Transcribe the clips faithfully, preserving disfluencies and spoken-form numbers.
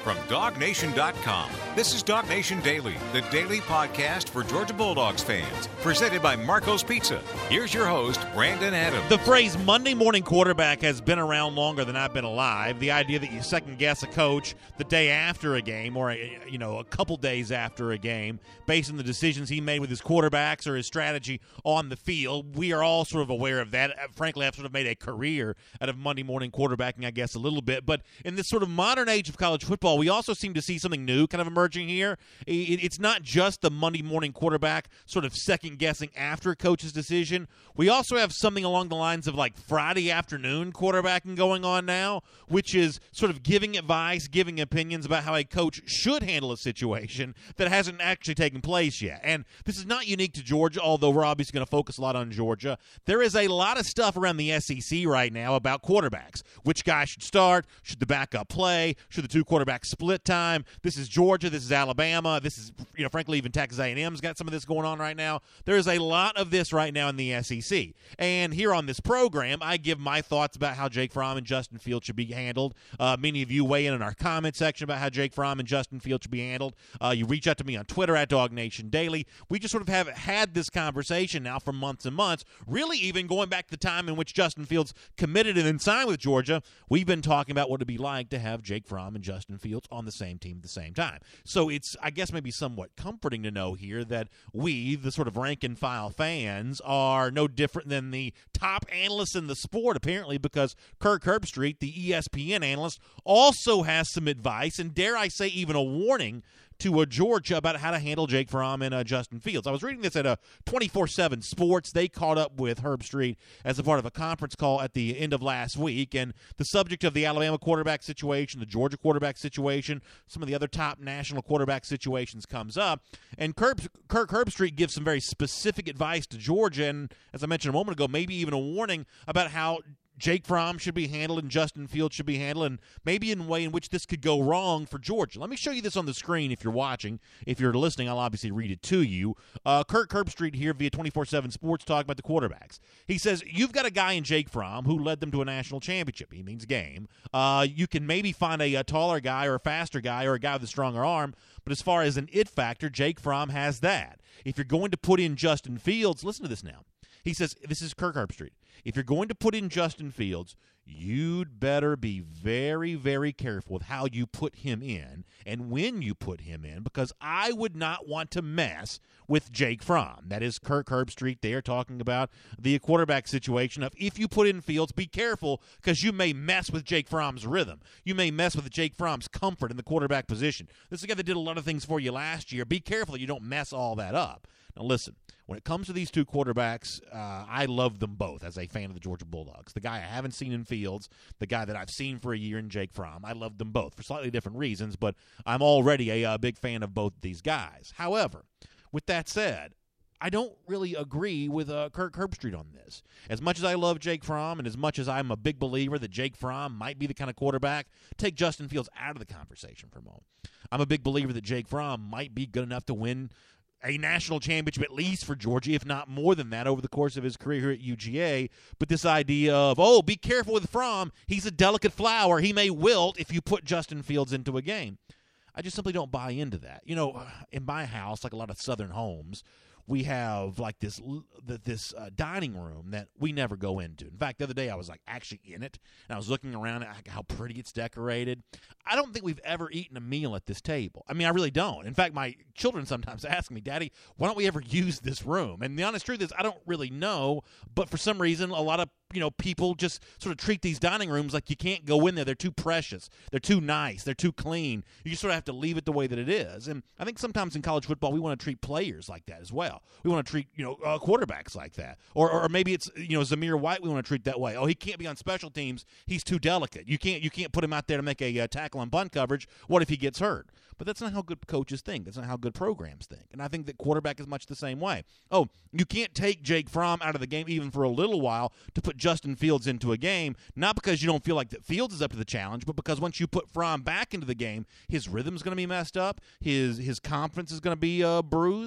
from dog nation dot com. This is Dog Nation Daily, the daily podcast for Georgia Bulldogs fans, presented by Marco's Pizza. Here's your host, Brandon Adams. The phrase Monday morning quarterback has been around longer than I've been alive. The idea that you second guess a coach the day after a game or, a, you know, a couple days after a game based on the decisions he made with his quarterbacks or his strategy on the field. We are all sort of aware of that. Frankly, I've sort of made a career out of Monday morning quarterbacking, I guess, a little bit. But in this sort of modern age of college football, we also seem to see something new kind of emerging here. It's not just the Monday morning quarterback sort of second guessing after a coach's decision. We also have something along the lines of like Friday afternoon quarterbacking going on now, which is sort of giving advice, giving opinions about how a coach should handle a situation that hasn't actually taken place yet. And this is not unique to Georgia, although we're obviously going to focus a lot on Georgia. There is a lot of stuff around the S E C right now about quarterbacks. Which guy should start? Should the backup play? Should the two quarterbacks split time? This is Georgia. This is Alabama. This is, you know, frankly, even Texas A and M's got some of this going on right now. There is a lot of this right now in the S E C. And here on this program, I give my thoughts about how Jake Fromm and Justin Fields should be handled. Uh, many of you weigh in in our comment section about how Jake Fromm and Justin Fields should be handled. Uh, you reach out to me on Twitter at Dog Nation Daily. We just sort of have had this conversation now for months and months, really even going back to the time in which Justin Fields committed and then signed with Georgia. We've been talking about what it'd be like to have Jake Fromm and Justin Fields on the same team at the same time. So it's, I guess, maybe somewhat comforting to know here that we, the sort of rank-and-file fans, are no different than the top analysts in the sport, apparently, because Kirk Herbstreit, the E S P N analyst, also has some advice, and dare I say even a warning to uh, Georgia about how to handle Jake Fromm and uh, Justin Fields. I was reading this at uh, twenty-four seven Sports. They caught up with Herbstreit as a part of a conference call at the end of last week, and the subject of the Alabama quarterback situation, the Georgia quarterback situation, some of the other top national quarterback situations comes up, and Kirk, Kirk Herbstreit gives some very specific advice to Georgia, and as I mentioned a moment ago, maybe even a warning about how Jake Fromm should be handled and Justin Fields should be handled, and maybe in a way in which this could go wrong for Georgia. Let me show you this on the screen if you're watching. If you're listening, I'll obviously read it to you. Uh, Kirk Herbstreit here via twenty-four seven Sports talking about the quarterbacks. He says, you've got a guy in Jake Fromm who led them to a national championship. He means game. Uh, you can maybe find a, a taller guy or a faster guy or a guy with a stronger arm, but as far as an it factor, Jake Fromm has that. If you're going to put in Justin Fields, listen to this now. He says, this is Kirk Herbstreit. If you're going to put in Justin Fields, you'd better be very, very careful with how you put him in and when you put him in, because I would not want to mess with Jake Fromm. That is Kirk Herbstreit there talking about the quarterback situation of if you put in Fields, be careful because you may mess with Jake Fromm's rhythm. You may mess with Jake Fromm's comfort in the quarterback position. This is a guy that did a lot of things for you last year. Be careful you don't mess all that up. Now, listen, when it comes to these two quarterbacks, uh, I love them both as a fan of the Georgia Bulldogs. The guy I haven't seen in Fields, the guy that I've seen for a year in Jake Fromm, I love them both for slightly different reasons, but I'm already a, a big fan of both these guys. However, with that said, I don't really agree with uh, Kirk Herbstreit on this. As much as I love Jake Fromm and as much as I'm a big believer that Jake Fromm might be the kind of quarterback, take Justin Fields out of the conversation for a moment. I'm a big believer that Jake Fromm might be good enough to win a national championship at least for Georgia, if not more than that, over the course of his career here at U G A. But this idea of, oh, be careful with Fromm. He's a delicate flower. He may wilt if you put Justin Fields into a game. I just simply don't buy into that. You know, in my house, like a lot of Southern homes, we have like this this uh, dining room that we never go into. In fact, the other day I was like actually in it, and I was looking around at how pretty it's decorated. I don't think we've ever eaten a meal at this table. I mean, I really don't. In fact, my children sometimes ask me, Daddy, why don't we ever use this room? And the honest truth is I don't really know, but for some reason a lot of you know, people just sort of treat these dining rooms like you can't go in there. They're too precious. They're too nice. They're too clean. You just sort of have to leave it the way that it is. And I think sometimes in college football, we want to treat players like that as well. We want to treat, you know, uh, quarterbacks like that. Or or maybe it's, you know, Zamir White we want to treat that way. Oh, he can't be on special teams. He's too delicate. You can't you can't put him out there to make a uh, tackle on bunt coverage. What if he gets hurt? But that's not how good coaches think. That's not how good programs think. And I think that quarterback is much the same way. Oh, you can't take Jake Fromm out of the game even for a little while to put Justin Fields into a game, not because you don't feel like that Fields is up to the challenge, but because once you put Fromm back into the game, his rhythm's going to be messed up, his his confidence is going to be uh, bruised.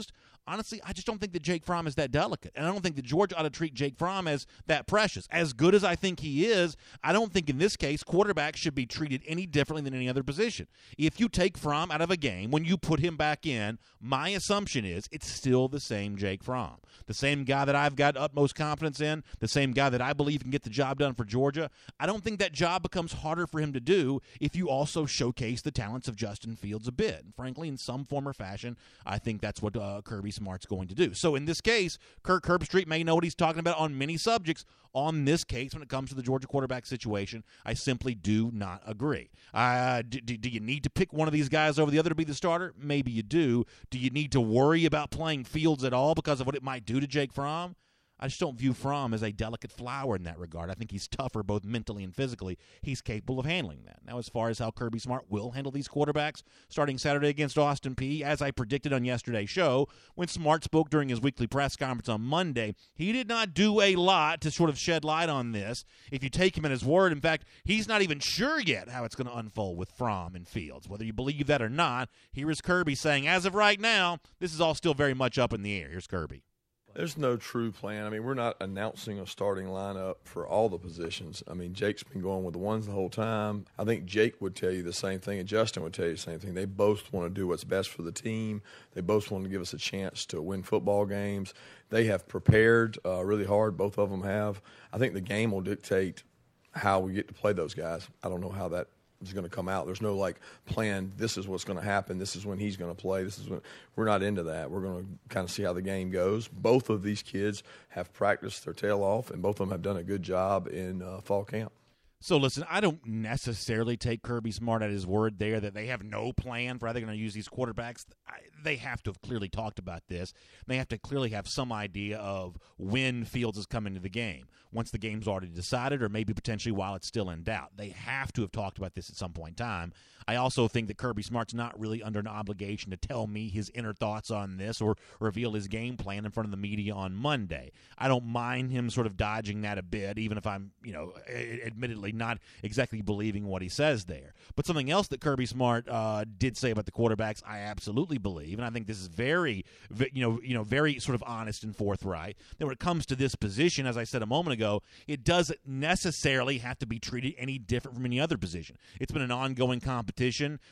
honestly, I just don't think that Jake Fromm is that delicate. And I don't think that Georgia ought to treat Jake Fromm as that precious. As good as I think he is, I don't think in this case quarterbacks should be treated any differently than any other position. If you take Fromm out of a game, when you put him back in, my assumption is it's still the same Jake Fromm. The same guy that I've got utmost confidence in, the same guy that I believe can get the job done for Georgia. I don't think that job becomes harder for him to do if you also showcase the talents of Justin Fields a bit. And frankly, in some form or fashion, I think that's what uh, Kirby Smart's going to do. So in this case, Kirk Herbstreit may know what he's talking about on many subjects. On this case, when it comes to the Georgia quarterback situation, I simply do not agree. Uh, do, do you need to pick one of these guys over the other to be the starter? Maybe you do. Do you need to worry about playing Fields at all because of what it might do to Jake Fromm? I just don't view Fromm as a delicate flower in that regard. I think he's tougher both mentally and physically. He's capable of handling that. Now, as far as how Kirby Smart will handle these quarterbacks starting Saturday against Austin Peay, as I predicted on yesterday's show, when Smart spoke during his weekly press conference on Monday, he did not do a lot to sort of shed light on this. If you take him at his word, in fact, he's not even sure yet how it's going to unfold with Fromm and Fields. Whether you believe that or not, here is Kirby saying, as of right now, this is all still very much up in the air. Here's Kirby. There's no true plan. I mean, we're not announcing a starting lineup for all the positions. I mean, Jake's been going with the ones the whole time. I think Jake would tell you the same thing, and Justin would tell you the same thing. They both want to do what's best for the team. They both want to give us a chance to win football games. They have prepared uh, really hard. Both of them have. I think the game will dictate how we get to play those guys. I don't know how that is going to come out. There's no like plan. This is what's going to happen. This is when he's going to play. This is when we're not into that. We're going to kind of see how the game goes. Both of these kids have practiced their tail off, and both of them have done a good job in uh, fall camp. So, listen, I don't necessarily take Kirby Smart at his word there that they have no plan for how they're going to use these quarterbacks. I, they have to have clearly talked about this. They have to clearly have some idea of when Fields is coming to the game, once the game's already decided or maybe potentially while it's still in doubt. They have to have talked about this at some point in time. I also think that Kirby Smart's not really under an obligation to tell me his inner thoughts on this or reveal his game plan in front of the media on Monday. I don't mind him sort of dodging that a bit, even if I'm, you know, admittedly not exactly believing what he says there. But something else that Kirby Smart uh, did say about the quarterbacks, I absolutely believe, and I think this is very, you know, you know, very sort of honest and forthright, that when it comes to this position, as I said a moment ago, it doesn't necessarily have to be treated any different from any other position. It's been an ongoing competition.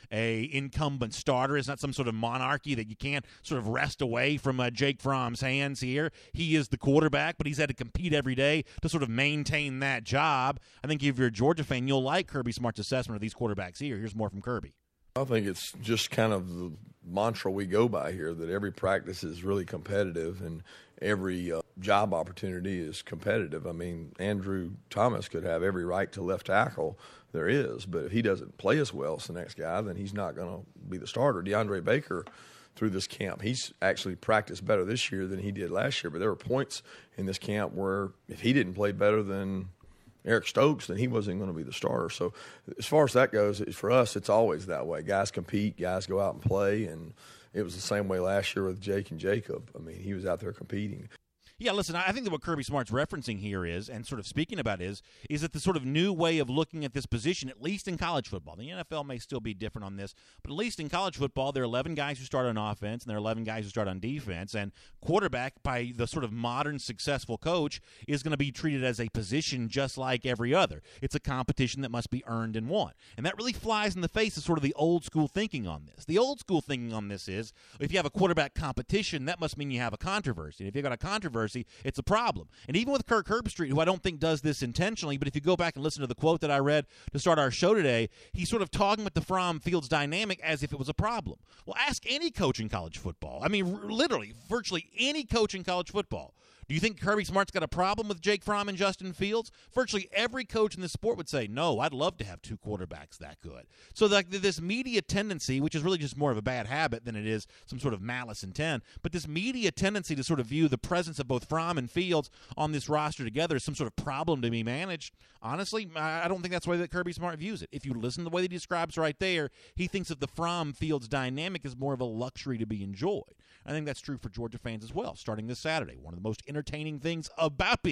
A incumbent starter is not some sort of monarchy that you can't sort of wrest away from uh, Jake Fromm's hands here. He is the quarterback, but he's had to compete every day to sort of maintain that job. I think if you're a Georgia fan, you'll like Kirby Smart's assessment of these quarterbacks here. Here's more from Kirby. I think it's just kind of the mantra we go by here, that every practice is really competitive and every uh, job opportunity is competitive. I mean, Andrew Thomas could have every right to left tackle there is, but if he doesn't play as well as the next guy, then he's not going to be the starter. DeAndre Baker, through this camp, he's actually practiced better this year than he did last year, but there were points in this camp where if he didn't play better than Eric Stokes, then he wasn't going to be the starter. So as far as that goes, for us, it's always that way. Guys compete, guys go out and play, and it was the same way last year with Jake and Jacob. I mean, he was out there competing. Yeah, listen, I think that what Kirby Smart's referencing here is, and sort of speaking about is, is that the sort of new way of looking at this position, at least in college football. The N F L may still be different on this, but at least in college football, there are eleven guys who start on offense, and there are eleven guys who start on defense, and quarterback, by the sort of modern successful coach, is going to be treated as a position just like every other. It's a competition that must be earned and won. And that really flies in the face of sort of the old school thinking on this. The old school thinking on this is, if you have a quarterback competition, that must mean you have a controversy. And if you've got a controversy, it's a problem. And even with Kirk Herbstreit, who I don't think does this intentionally, but if you go back and listen to the quote that I read to start our show today, he's sort of talking with the Fromm Fields dynamic as if it was a problem. Well, ask any coach in college football. I mean, r- literally, virtually any coach in college football. Do you think Kirby Smart's got a problem with Jake Fromm and Justin Fields? Virtually every coach in the sport would say, no, I'd love to have two quarterbacks that good. So like this media tendency, which is really just more of a bad habit than it is some sort of malice intent, but this media tendency to sort of view the presence of both Fromm and Fields on this roster together as some sort of problem to be managed, honestly, I don't think that's the way that Kirby Smart views it. If you listen to the way that he describes right there, he thinks that the Fromm-Fields dynamic is more of a luxury to be enjoyed. I think that's true for Georgia fans as well, starting this Saturday. One of the most entertaining things about being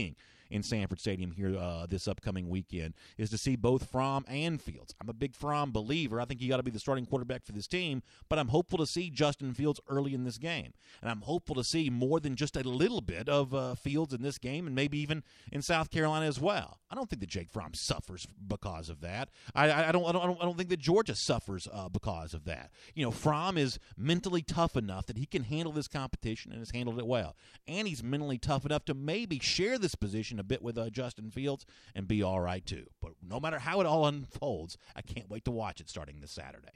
in Sanford Stadium here uh, this upcoming weekend, is to see both Fromm and Fields. I'm a big Fromm believer. I think he got to be the starting quarterback for this team, but I'm hopeful to see Justin Fields early in this game. And I'm hopeful to see more than just a little bit of uh, Fields in this game and maybe even in South Carolina as well. I don't think that Jake Fromm suffers because of that. I, I, I, don't, I, don't, I don't think that Georgia suffers uh, because of that. You know, Fromm is mentally tough enough that he can handle this competition and has handled it well. And he's mentally tough enough to maybe share this position a bit with uh, Justin Fields and be all right too. But no matter how it all unfolds, I can't wait to watch it starting this Saturday.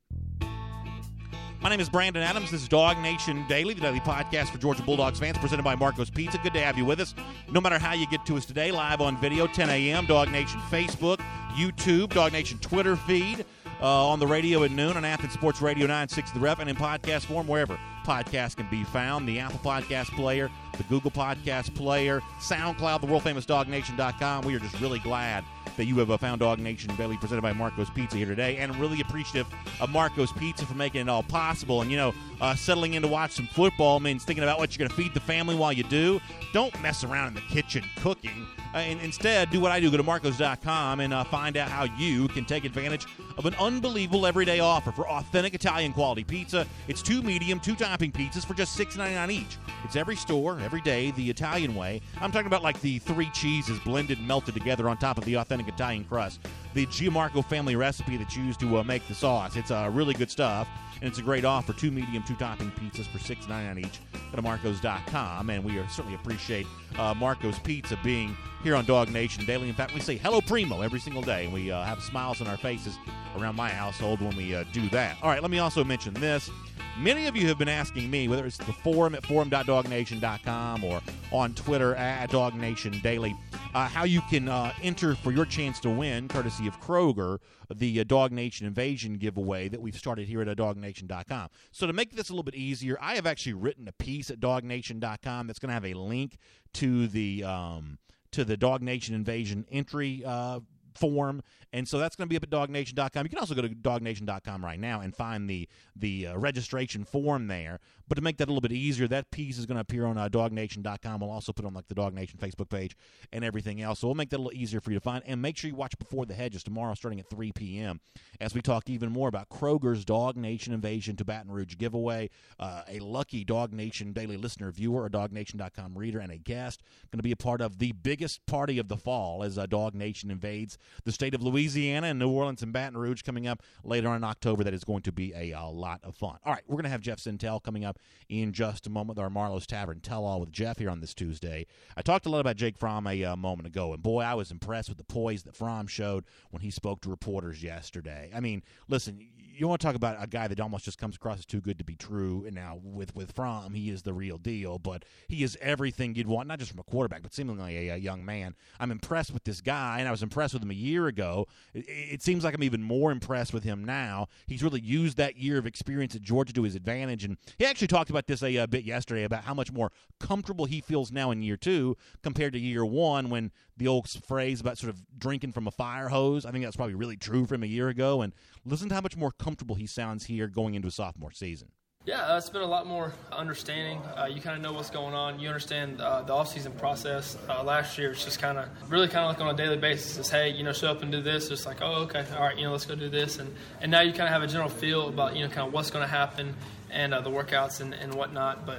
My name is Brandon Adams. This is Dog Nation Daily, the daily podcast for Georgia Bulldogs fans, presented by Marco's Pizza. Good to have you with us. No matter how you get to us today, live on video, ten a.m., Dog Nation Facebook, YouTube, Dog Nation Twitter feed, uh, on the radio at noon on Athens Sports Radio nine sixty The Ref, and in podcast form wherever podcasts can be found. The Apple Podcast Player, the Google Podcast Player, SoundCloud, the world famous dog nation dot com. We are just really glad that you have uh, found Dog Nation Daily presented by Marco's Pizza here today, and really appreciative of Marco's Pizza for making it all possible. And, you know, uh, settling in to watch some football means thinking about what you're going to feed the family while you do. Don't mess around in the kitchen cooking. Uh, and instead, do what I do. Go to marcos dot com and uh, find out how you can take advantage of an unbelievable everyday offer for authentic Italian quality pizza. It's two medium, two topping pizzas for just six ninety-nine each. It's every store, every day, the Italian way. I'm talking about like the three cheeses blended and melted together on top of the authentic Italian crust. The Giamarco family recipe that you use to uh, make the sauce. It's uh, really good stuff, and it's a great offer. Two medium, two topping pizzas for six ninety-nine each. Go to marcos dot com, and we are, certainly appreciate uh, Marco's Pizza being here on Dog Nation Daily. In fact, we say hello primo every single day, and we uh, have smiles on our faces around my household when we uh, do that. All right, let me also mention this. Many of you have been asking me, whether it's the forum at forum dot dog nation dot com or on Twitter at Dog Nation Daily, uh, how you can uh, enter for your chance to win, courtesy of Kroger, the uh, Dog Nation Invasion giveaway that we've started here at uh, dog nation dot com. So to make this a little bit easier, I have actually written a piece at dog nation dot com that's going to have a link to the um, to the Dog Nation Invasion entry uh form, and so that's going to be up at dog nation dot com. You can also go to dog nation dot com right now and find the the uh, registration form there. But to make that a little bit easier, that piece is going to appear on uh, dog nation dot com. We'll also put on like the Dog Nation Facebook page and everything else. So we'll make that a little easier for you to find. And make sure you watch Before the Hedges tomorrow starting at three p.m. as we talk even more about Kroger's Dog Nation Invasion to Baton Rouge giveaway. Uh, a lucky Dog Nation Daily listener, viewer, a dog nation dot com reader, and a guest going to be a part of the biggest party of the fall as uh, Dog Nation invades the state of Louisiana and New Orleans and Baton Rouge coming up later on in October. That is going to be a, a lot of fun. All right, we're going to have Jeff Sintel coming up in just a moment with our Marlowe's Tavern Tell-All with Jeff here on this Tuesday. I talked a lot about Jake Fromm a uh, moment ago, and boy, I was impressed with the poise that Fromm showed when he spoke to reporters yesterday. I mean, listen, you want to talk about a guy that almost just comes across as too good to be true, and now with, with Fromm, he is the real deal, but he is everything you'd want, not just from a quarterback, but seemingly a, a young man. I'm impressed with this guy, and I was impressed with him a year ago. It, it seems like I'm even more impressed with him now. He's really used that year of experience at Georgia to his advantage, and he actually talked about this a, a bit yesterday about how much more comfortable he feels now in year two compared to year one, when the old phrase about sort of drinking from a fire hose, I think that's probably really true for him a year ago, and listen to how much more comfortable he sounds here going into a sophomore season. Yeah, uh, it's been a lot more understanding. Uh, you kind of know what's going on. You understand uh, the off-season process. Uh, last year, it's just kind of, really kind of like on a daily basis. It's, hey, you know, show up and do this. It's like, oh, okay, all right, you know, let's go do this. And, and now you kind of have a general feel about, you know, kind of what's going to happen and uh, the workouts and, and whatnot. But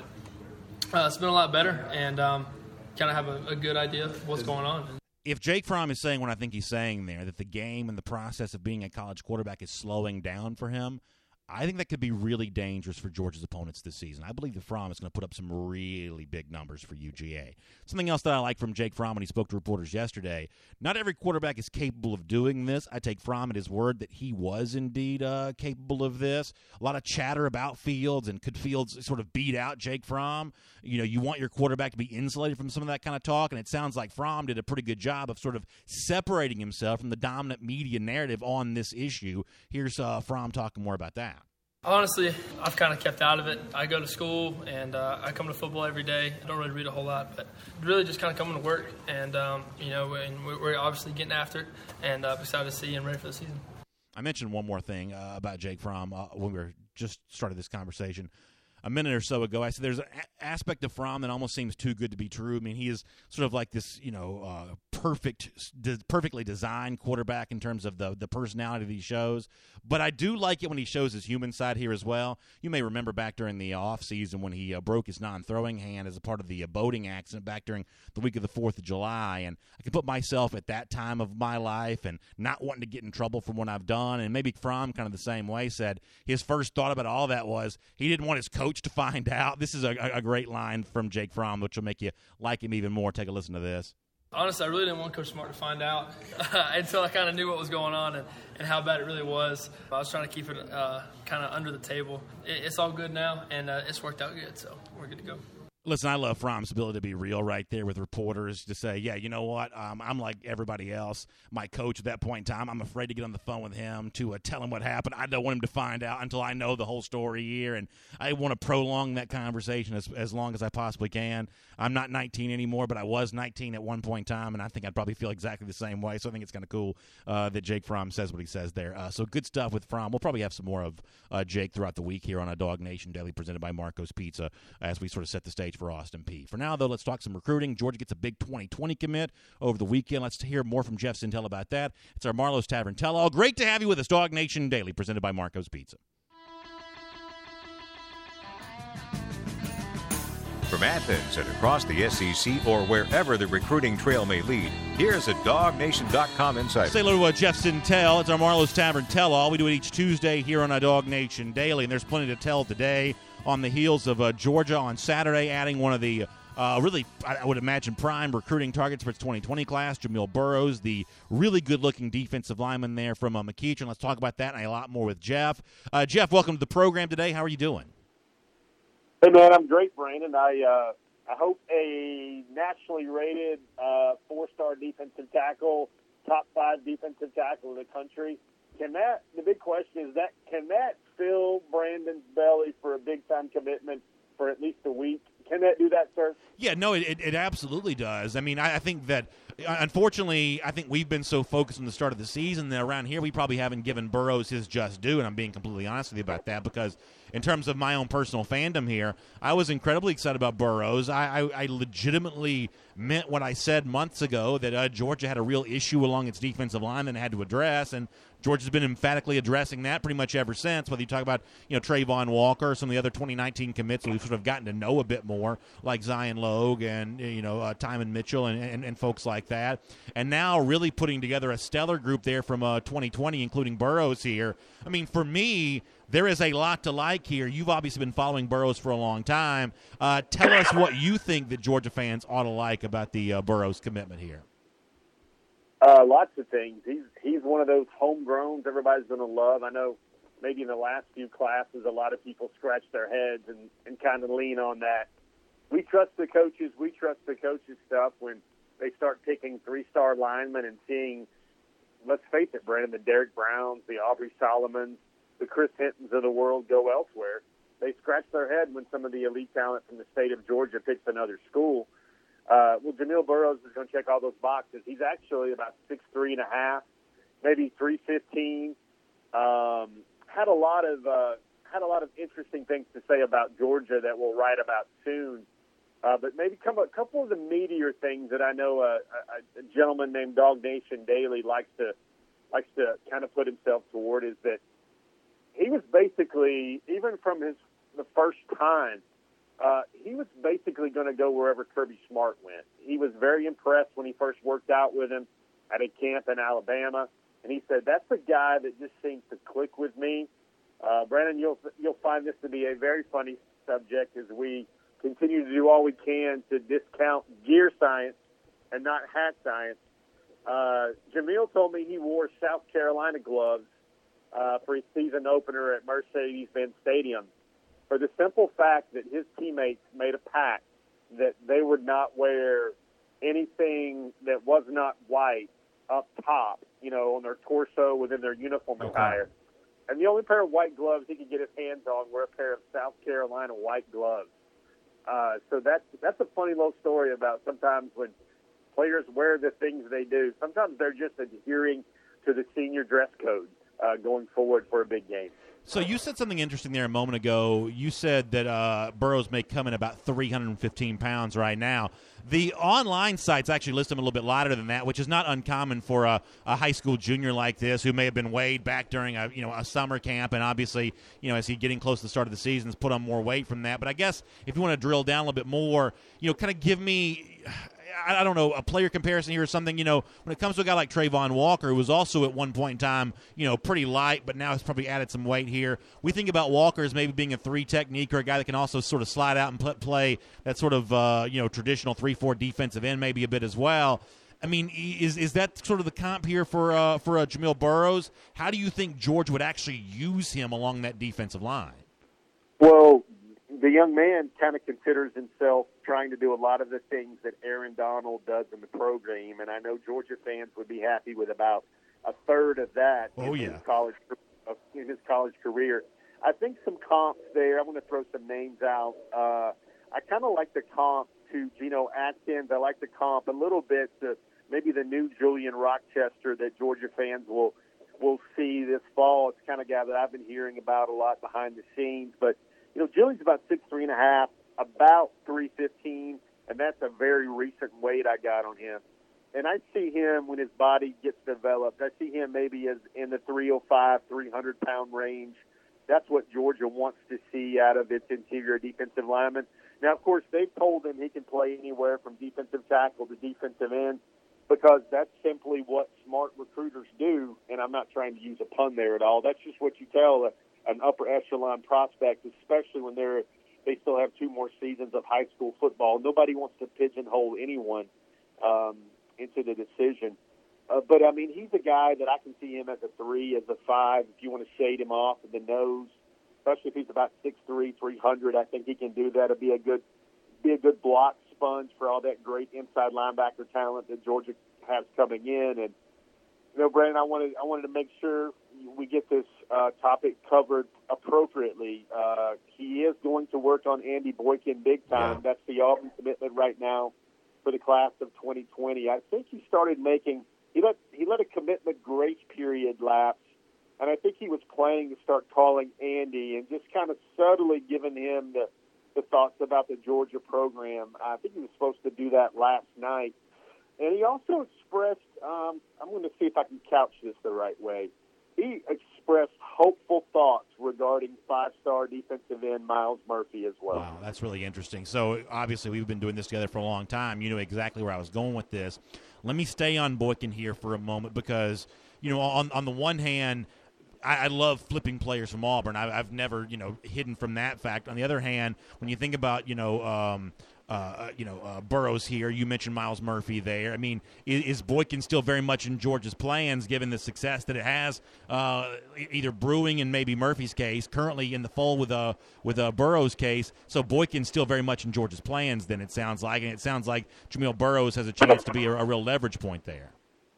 uh, it's been a lot better, and um, kind of have a, a good idea of what's going on. If Jake Fromm is saying what I think he's saying there, that the game and the process of being a college quarterback is slowing down for him, I think that could be really dangerous for Georgia's opponents this season. I believe that Fromm is going to put up some really big numbers for U G A. Something else that I like from Jake Fromm when he spoke to reporters yesterday, not every quarterback is capable of doing this. I take Fromm at his word that he was indeed uh, capable of this. A lot of chatter about Fields, and could Fields sort of beat out Jake Fromm? You know, you want your quarterback to be insulated from some of that kind of talk, and it sounds like Fromm did a pretty good job of sort of separating himself from the dominant media narrative on this issue. Here's uh, Fromm talking more about that. Honestly, I've kind of kept out of it. I go to school, and uh, I come to football every day. I don't really read a whole lot, but really just kind of coming to work. And, um, you know, and we're obviously getting after it, and uh, excited to see and ready for the season. I mentioned one more thing uh, about Jake Fromm uh, when we were just started this conversation. a minute or so ago. I said there's an a- aspect of Fromm that almost seems too good to be true. I mean, he is sort of like this, you know, uh, perfect, de- perfectly designed quarterback in terms of the the personality that he shows. But I do like it when he shows his human side here as well. You may remember back during the offseason when he uh, broke his non-throwing hand as a part of the uh, boating accident back during the week of the fourth of July. And I can put myself at that time of my life and not wanting to get in trouble from what I've done. And maybe Fromm kind of the same way said his first thought about all that was he didn't want his coach to find out. This is a, a great line from Jake Fromm, which will make you like him even more. Take a listen to this. Honestly, I really didn't want Coach Smart to find out until I kind of knew what was going on and, and how bad it really was. I was trying to keep it uh, kind of under the table. It, it's all good now, and uh, it's worked out good, so we're good to go. Listen, I love Fromm's ability to be real right there with reporters to say, yeah, you know what, um, I'm like everybody else. My coach at that point in time, I'm afraid to get on the phone with him to uh, tell him what happened. I don't want him to find out until I know the whole story here, and I want to prolong that conversation as, as long as I possibly can. I'm not nineteen anymore, but I was nineteen at one point in time, and I think I'd probably feel exactly the same way, so I think it's kind of cool uh, that Jake Fromm says what he says there. Uh, so good stuff with Fromm. We'll probably have some more of uh, Jake throughout the week here on a Dog Nation Daily presented by Marco's Pizza as we sort of set the stage for Austin Peay. For now, though, let's talk some recruiting. Georgia gets a big twenty twenty commit over the weekend. Let's hear more from Jeff Sintel about that. It's our Marlowe's Tavern Tell-All. Great to have you with us, Dog Nation Daily, presented by Marco's Pizza. From Athens and across the S E C or wherever the recruiting trail may lead, here's a dog nation dot com insider. Say hello to uh, Jeff Sintel. It's our Marlowe's Tavern Tell-All. We do it each Tuesday here on a Dog Nation Daily, and there's plenty to tell today on the heels of uh, Georgia on Saturday, adding one of the uh, really, I would imagine, prime recruiting targets for its twenty twenty class, Jamil Burroughs, the really good-looking defensive lineman there from uh, McEachern. Let's talk about that and a lot more with Jeff. Uh, Jeff, welcome to the program today. How are you doing? Hey, man, I'm great, Brandon. I uh, I hope a nationally rated uh, four-star defensive tackle, top five defensive tackle in the country. Can that, the big question is that, can that fill Brandon's belly for a big-time commitment for at least a week? Can that do that, sir? Yeah, no, it, it absolutely does. I mean, I, I think that, unfortunately, I think we've been so focused on the start of the season that around here we probably haven't given Burroughs his just due, and I'm being completely honest with you about that because in terms of my own personal fandom here, I was incredibly excited about Burroughs. I, I, I legitimately meant what I said months ago, that uh, Georgia had a real issue along its defensive line that it had to address, and Georgia's been emphatically addressing that pretty much ever since, whether you talk about, you know, Trayvon Walker, some of the other twenty nineteen commits that we've sort of gotten to know a bit more, like Zion Logue and, you know, uh, Timon Mitchell and, and, and folks like that. And now really putting together a stellar group there from uh, twenty twenty, including Burroughs here. I mean, for me, there is a lot to like here. You've obviously been following Burroughs for a long time. Uh, tell us what you think that Georgia fans ought to like about the uh, Burroughs commitment here. Uh, lots of things. He's he's one of those homegrowns everybody's going to love. I know maybe in the last few classes a lot of people scratch their heads and, and kind of lean on that. We trust the coaches. We trust the coaches' stuff when they start picking three-star linemen and seeing, let's face it, Brandon, the Derek Browns, the Aubrey Solomons, the Chris Hintons of the world go elsewhere. They scratch their head when some of the elite talent from the state of Georgia picks another school. Uh, well, Jamil Burroughs is going to check all those boxes. He's actually about six three and a half, maybe three fifteen. Um, had a lot of uh, had a lot of interesting things to say about Georgia that we'll write about soon. Uh, but maybe come a couple of the meatier things that I know a, a, a gentleman named Dog Nation Daily likes to likes to kind of put himself toward is that he was basically, even from his the first time, uh, he was basically going to go wherever Kirby Smart went. He was very impressed when he first worked out with him at a camp in Alabama, and he said, that's a guy that just seems to click with me. Uh, Brandon, you'll you'll find this to be a very funny subject as we continue to do all we can to discount gear science and not hat science. Uh, Jamil told me he wore South Carolina gloves uh, for his season opener at Mercedes-Benz Stadium for the simple fact that his teammates made a pact that they would not wear anything that was not white up top, you know, on their torso within their uniform Okay. attire. And the only pair of white gloves he could get his hands on were a pair of South Carolina white gloves. Uh, so that's, that's a funny little story about sometimes when players wear the things they do. Sometimes they're just adhering to the senior dress code. uh, going forward for a big game. So you said something interesting there a moment ago. You said that uh, Burrows may come in about three hundred fifteen pounds right now. The online sites actually list him a little bit lighter than that, which is not uncommon for a, a high school junior like this who may have been weighed back during a you know a summer camp, and obviously you know as he getting close to the start of the season has put on more weight from that. But I guess if you want to drill down a little bit more, you know, kind of give me. I don't know, a player comparison here or something, you know, when it comes to a guy like Travon Walker, who was also at one point in time, you know, pretty light, but now has probably added some weight here. We think about Walker as maybe being a three technique or a guy that can also sort of slide out and pl- play that sort of, uh, you know, traditional three four defensive end maybe a bit as well. I mean, is is that sort of the comp here for uh, for uh, Jamil Burrows? How do you think Georgia would actually use him along that defensive line? Well, the young man kind of considers himself trying to do a lot of the things that Aaron Donald does in the program, and I know Georgia fans would be happy with about a third of that oh, in, yeah. his college, in his college career. I think some comps there. I'm going to throw some names out. Uh, I kind of like the comp to Geno Atkins. I like the comp a little bit to maybe the new Julian Rochester that Georgia fans will will see this fall. It's kind of a guy that I've been hearing about a lot behind the scenes, but you know, Julian's about six three and a half, about three fifteen, and that's a very recent weight I got on him. And I see him when his body gets developed. I see him maybe as in the three oh five, three hundred pound range. That's what Georgia wants to see out of its interior defensive lineman. Now, of course, they've told him he can play anywhere from defensive tackle to defensive end because that's simply what smart recruiters do. And I'm not trying to use a pun there at all. That's just what you tell a an upper echelon prospect, especially when they're they still have two more seasons of high school football. Nobody wants to pigeonhole anyone um, into the decision. Uh, but, I mean, he's a guy that I can see him as a three, as a five, if you want to shade him off at the nose, especially if he's about six three, three hundred. I think he can do that. It'll be a good, be a good block sponge for all that great inside linebacker talent that Georgia has coming in. And, you know, Brandon, I wanted, I wanted to make sure we get this uh, topic covered appropriately. Uh, he is going to work on Andy Boykin big time. Yeah. That's the Auburn commitment right now for the class of twenty twenty. I think he started making he let he let a commitment grace period lapse, and I think he was planning to start calling Andy and just kind of subtly giving him the, the thoughts about the Georgia program. I think he was supposed to do that last night, and he also expressed. Um, I'm going to see if I can couch this the right way. He expressed hopeful thoughts regarding five-star defensive end Myles Murphy as well. Wow, that's really interesting. So, obviously, we've been doing this together for a long time. You know exactly where I was going with this. Let me stay on Boykin here for a moment because, you know, on, on the one hand, I, I love flipping players from Auburn. I, I've never, you know, hidden from that fact. On the other hand, when you think about, you know, um, Uh, you know, uh, Burrows here. You mentioned Myles Murphy there. I mean, is, is Boykin still very much in Georgia's plans given the success that it has, uh, either brewing in maybe Murphy's case, currently in the fold with uh, with uh, Burrows' case. So Boykin's still very much in Georgia's plans then it sounds like, and it sounds like Jamil Burrows has a chance to be a, a real leverage point there.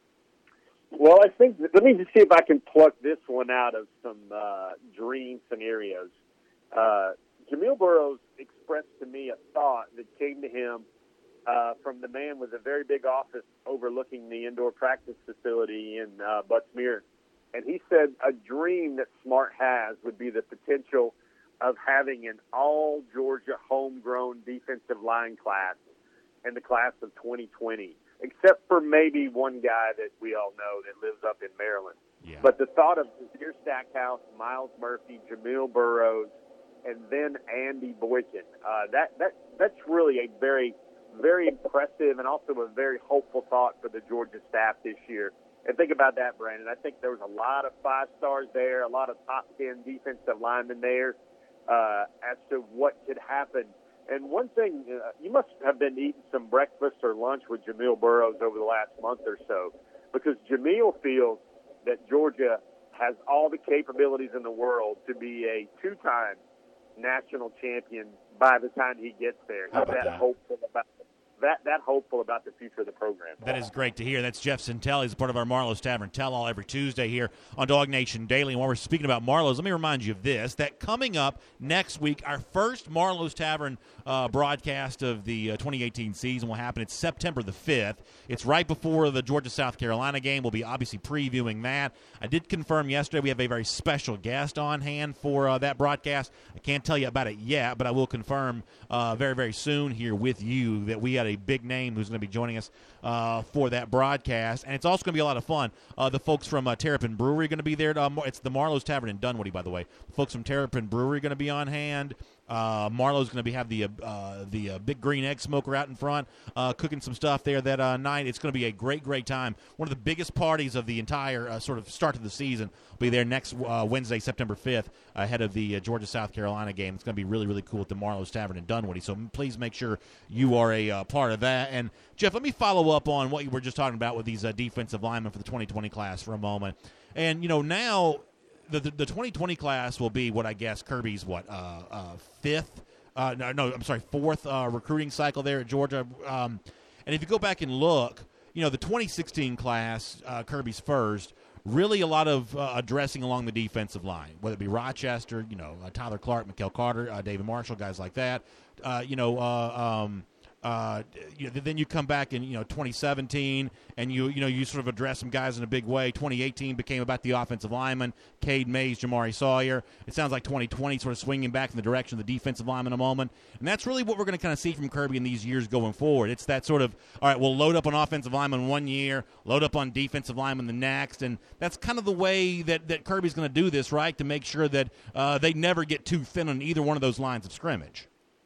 Well, I think, let me just see if I can pluck this one out of some uh, dream scenarios. Uh, Jamil Burrows expressed to me a thought that came to him uh, from the man with a very big office overlooking the indoor practice facility in uh, Butts-Mehre. And he said a dream that Smart has would be the potential of having an all-Georgia homegrown defensive line class in the class of twenty twenty, except for maybe one guy that we all know that lives up in Maryland. Yeah. But the thought of Nazir Stackhouse, Myles Murphy, Jamil Burrows, and then Andy Boykin. Uh, that that that's really a very, very impressive and also a very hopeful thought for the Georgia staff this year. And think about that, Brandon. I think there was a lot of five stars there, a lot of top ten defensive linemen there uh, as to what could happen. And one thing, uh, you must have been eating some breakfast or lunch with Jamil Burrows over the last month or so, because Jamil feels that Georgia has all the capabilities in the world to be a two-time national champion by the time he gets there. He's that, that hopeful about that that hopeful about the future of the program. That is great to hear. That's Jeff Centelli. He's part of our Marlowe's Tavern Tell-All every Tuesday here on Dog Nation Daily. And while we're speaking about Marlowe's, let me remind you of this, that coming up next week, our first Marlowe's Tavern uh, broadcast of the uh, twenty eighteen season will happen. It's September the fifth. It's right before the Georgia-South Carolina game. We'll be obviously previewing that. I did confirm yesterday we have a very special guest on hand for uh, that broadcast. I can't tell you about it yet, but I will confirm uh, very, very soon here with you that we had a big name who's going to be joining us uh, for that broadcast. And it's also going to be a lot of fun. Uh, the folks from uh, Terrapin Brewery are going to be there. Uh, it's the Marlowe's Tavern in Dunwoody, by the way. The folks from Terrapin Brewery are going to be on hand. Uh, Marlowe's going to be have the uh, the uh, big green egg smoker out in front, uh, cooking some stuff there that uh, night. It's going to be a great, great time. One of the biggest parties of the entire uh, sort of start of the season will be there next uh, Wednesday, September fifth, ahead of the uh, Georgia-South Carolina game. It's going to be really, really cool at the Marlowe's Tavern in Dunwoody. So please make sure you are a uh, part of that. And Jeff, let me follow up on what you were just talking about with these uh, defensive linemen for the twenty twenty class for a moment. And you know now. The, the the twenty twenty class will be what I guess Kirby's what uh, uh, fifth uh, no no I'm sorry fourth uh, recruiting cycle there at Georgia, um, and if you go back and look, you know the twenty sixteen class, uh, Kirby's first, really a lot of uh, addressing along the defensive line, whether it be Rochester, you know uh, Tyler Clark, Mikael Carter, uh, David Marshall, guys like that, uh, you know. Uh, um, Uh, you know, then you come back in, you know, twenty seventeen, and you, you know, you sort of address some guys in a big way. twenty eighteen became about the offensive lineman, Cade Mays, Jamari Sawyer. It sounds like twenty twenty sort of swinging back in the direction of the defensive lineman in a moment. And that's really what we're going to kind of see from Kirby in these years going forward. It's that sort of, all right, we'll load up on offensive lineman one year, load up on defensive lineman the next, and that's kind of the way that, that Kirby's going to do this, right, to make sure that uh, they never get too thin on either one of those lines of scrimmage.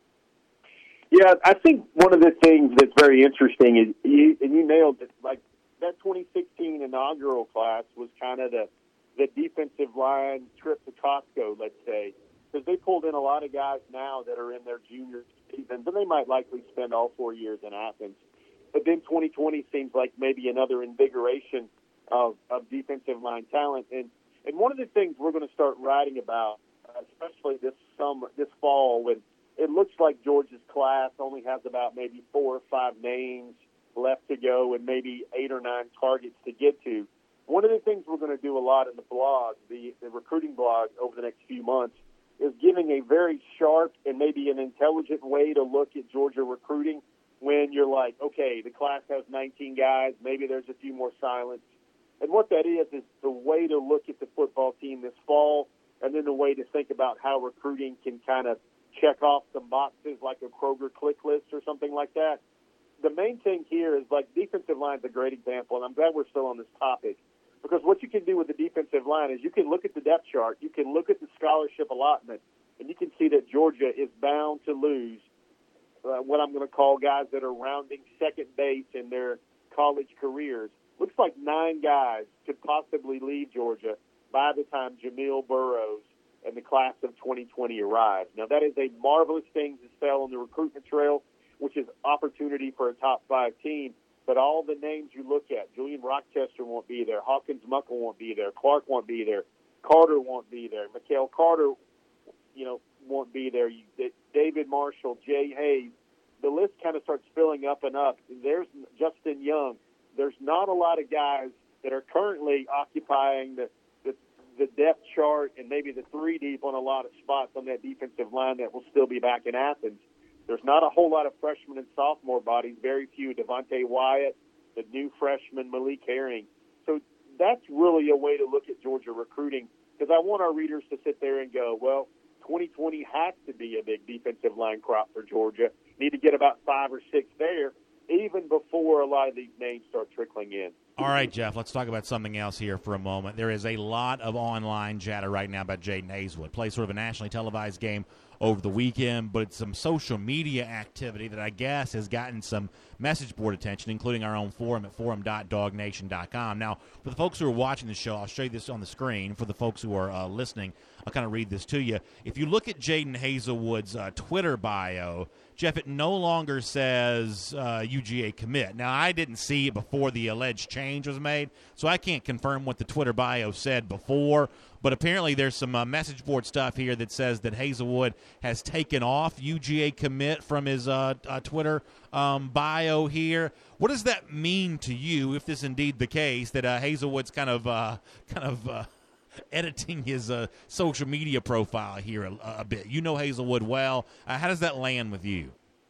Yeah, I think one of the things that's very interesting is, you, and you nailed it, like that twenty sixteen inaugural class was kind of the, the defensive line trip to Costco, let's say, because they pulled in a lot of guys now that are in their junior seasons, and they might likely spend all four years in Athens. But then twenty twenty seems like maybe another invigoration of, of defensive line talent. And, and one of the things we're going to start writing about, uh, especially this summer, this fall, when it looks like Georgia's class only has about maybe four or five names left to go and maybe eight or nine targets to get to. One of the things we're going to do a lot in the blog, the, the recruiting blog over the next few months, is giving a very sharp and maybe an intelligent way to look at Georgia recruiting when you're like, okay, the class has nineteen guys, maybe there's a few more silence. And what that is is the way to look at the football team this fall, and then the way to think about how recruiting can kind of check off some boxes like a Kroger click list or something like that. The main thing here is, like, defensive line is a great example, and I'm glad we're still on this topic, because what you can do with the defensive line is you can look at the depth chart, you can look at the scholarship allotment, and you can see that Georgia is bound to lose uh, what I'm going to call guys that are rounding second base in their college careers. Looks like nine guys could possibly leave Georgia by the time Jamil Burroughs and the class of twenty twenty arrives. Now, that is a marvelous thing to sell on the recruitment trail, which is opportunity for a top five team. But all the names you look at, Julian Rochester won't be there, Hawkins Muckle won't be there, Clark won't be there, Carter won't be there, Mikael Carter, you know, won't be there, you, David Marshall, Jay Hayes. The list kind of starts filling up and up. There's Justin Young. There's not a lot of guys that are currently occupying the the depth chart and maybe the three deep on a lot of spots on that defensive line that will still be back in Athens. There's not a whole lot of freshman and sophomore bodies, very few. Devontae Wyatt, the new freshman Malik Herring. So that's really a way to look at Georgia recruiting, because I want our readers to sit there and go, well, twenty twenty has to be a big defensive line crop for Georgia. Need to get about five or six there, even before a lot of these names start trickling in. All right, Jeff, let's talk about something else here for a moment. There is a lot of online chatter right now about Jaden Hazelwood. Plays sort of a nationally televised game over the weekend, but it's some social media activity that I guess has gotten some message board attention, including our own forum at forum dot dog nation dot com. Now, for the folks who are watching the show, I'll show you this on the screen. For the folks who are uh, listening, I'll kind of read this to you. If you look at Jadon Haselwood's uh, Twitter bio, Jeff, it no longer says uh, U G A commit. Now, I didn't see it before the alleged change was made, so I can't confirm what the Twitter bio said before, but apparently there's some uh, message board stuff here that says that Haselwood has taken off U G A commit from his uh, uh, Twitter um, bio here. What does that mean to you, if this is indeed the case, that uh, Haselwood's kind of uh, kind of uh, editing his uh, social media profile here a, a bit? You know Haselwood well. Uh, how does that land with you?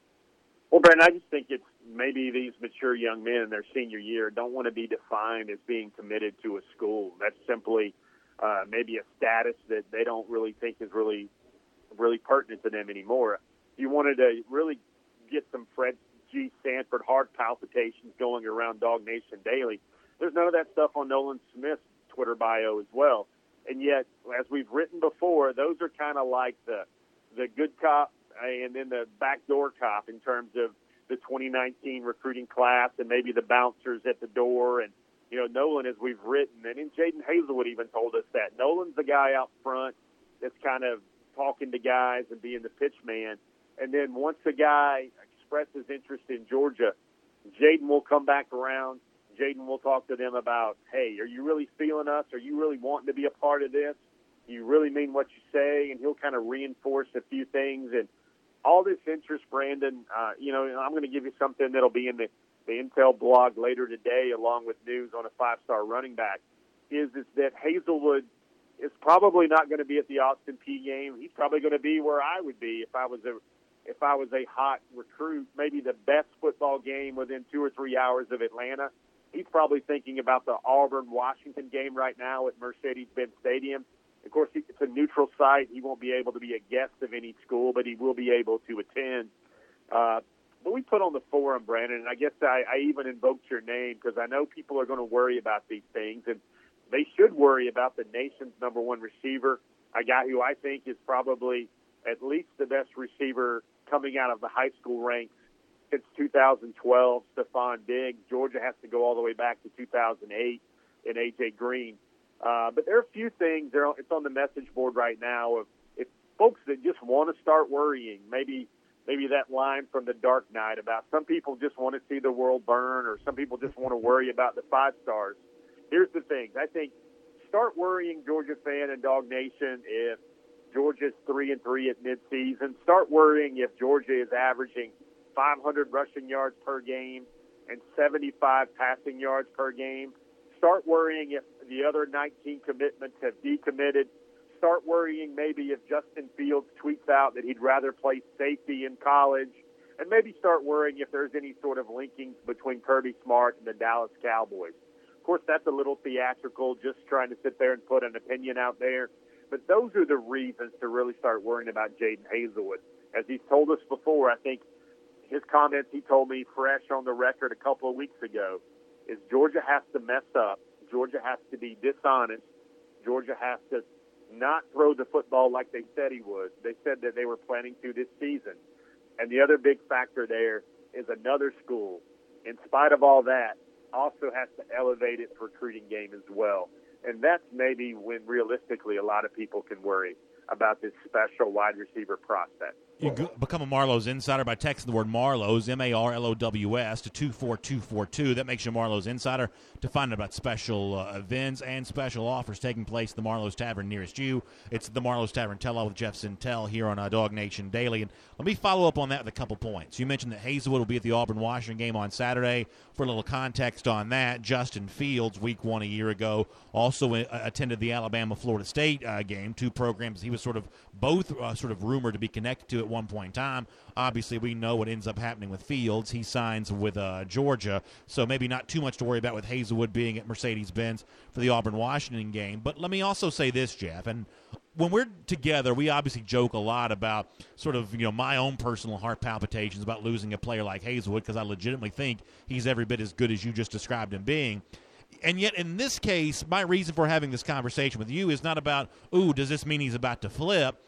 Well, Brandon, I just think it's maybe these mature young men in their senior year don't want to be defined as being committed to a school. That's simply uh, maybe a status that they don't really think is really, really pertinent to them anymore. If you wanted to really get some Fred G. Sanford heart palpitations going around Dog Nation Daily, there's none of that stuff on Nolan Smith's Twitter bio as well. And yet, as we've written before, those are kind of like the the good cop and then the backdoor cop in terms of the twenty nineteen recruiting class and maybe the bouncers at the door. And, you know, Nolan, as we've written, and then Jadon Haselwood even told us that, Nolan's the guy out front that's kind of talking to guys and being the pitch man. And then once a guy expresses interest in Georgia, Jadon will come back around. Jadon will talk to them about, hey, are you really feeling us? Are you really wanting to be a part of this? Do you really mean what you say? And he'll kind of reinforce a few things. And all this interest, Brandon, uh, you know, I'm going to give you something that'll be in the, the Intel blog later today, along with news on a five-star running back, is, is that Haselwood is probably not going to be at the Austin Peay game. He's probably going to be where I would be if I was a if I was a hot recruit, maybe the best football game within two or three hours of Atlanta. He's probably thinking about the Auburn-Washington game right now at Mercedes-Benz Stadium. Of course, it's a neutral site. He won't be able to be a guest of any school, but he will be able to attend. Uh, but we put on the forum, Brandon, and I guess I, I even invoked your name because I know people are going to worry about these things, and they should worry about the nation's number one receiver, a guy who I think is probably at least the best receiver coming out of the high school ranks since two thousand twelve, Stephon Diggs. Georgia has to go all the way back to two thousand eight in A J Green. Uh, but there are a few things. There, it's on the message board right now of if folks that just want to start worrying, maybe maybe that line from The Dark Knight about some people just want to see the world burn or some people just want to worry about the five stars. Here's the thing. I think start worrying, Georgia fan and Dog Nation, if Georgia's three and three at midseason. Start worrying if Georgia is averaging five hundred rushing yards per game and seventy-five passing yards per game. Start worrying if the other nineteen commitments have decommitted. Start worrying maybe if Justin Fields tweets out that he'd rather play safety in college. And maybe start worrying if there's any sort of linkings between Kirby Smart and the Dallas Cowboys. Of course, that's a little theatrical, just trying to sit there and put an opinion out there. But those are the reasons to really start worrying about Jadon Haselwood. As he's told us before, I think his comments he told me fresh on the record a couple of weeks ago is Georgia has to mess up. Georgia has to be dishonest. Georgia has to not throw the football like they said he would. They said that they were planning to this season. And the other big factor there is another school, in spite of all that, also has to elevate its recruiting game as well. And that's maybe when realistically a lot of people can worry about this special wide receiver prospect. You can become a Marlowe's Insider by texting the word Marlowe's, M A R L O W S, to two four two four two. That makes you Marlowe's Insider to find out about special uh, events and special offers taking place at the Marlowe's Tavern nearest you. It's the Marlowe's Tavern Tell-All with Jeff Sintel here on uh, Dog Nation Daily. And let me follow up on that with a couple points. You mentioned that Haselwood will be at the Auburn-Washington game on Saturday. For a little context on that, Justin Fields, week one a year ago, also uh, attended the Alabama-Florida State uh, game, two programs he was sort of both uh, sort of rumored to be connected to at one point in time. Obviously, we know what ends up happening with Fields. He signs with uh, Georgia, so maybe not too much to worry about with Haselwood being at Mercedes-Benz for the Auburn-Washington game. But let me also say this, Jeff, and when we're together, we obviously joke a lot about sort of, you know, my own personal heart palpitations about losing a player like Haselwood because I legitimately think he's every bit as good as you just described him being. And yet, in this case, my reason for having this conversation with you is not about, ooh, does this mean he's about to flip?